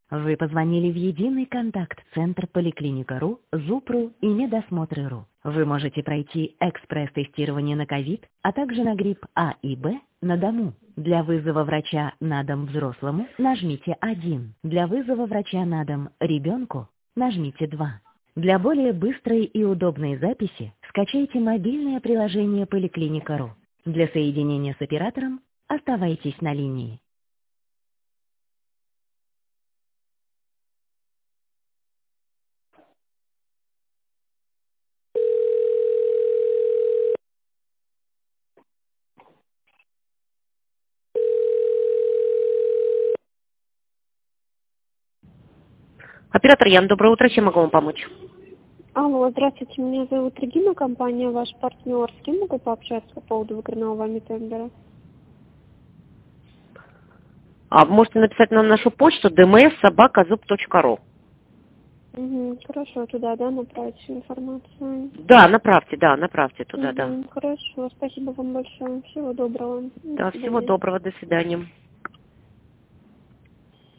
Вы позвонили в единый контакт-центр Поликлиника.ру, ЗУП.ру и Медосмотры.ру. Вы можете пройти экспресс-тестирование на ковид, а также на грипп А и Б на дому. Для вызова врача на дом взрослому нажмите 1. Для вызова врача на дом ребенку нажмите 2. Для более быстрой и удобной записи скачайте мобильное приложение Поликлиника.ру. Для соединения с оператором оставайтесь на линии. Оператор Ян, доброе утро, чем могу вам помочь? Алло, здравствуйте, меня зовут Регина, компания «Ваш партнер». С кем могу пообщаться по поводу выигранного вами тендера? Можете написать на нашу почту dms@zub.ru. Угу, хорошо, туда, да, направить всю информацию? Да, направьте туда, да. Хорошо, спасибо вам большое. Всего доброго. Да, До всего свидания. доброго, до свидания.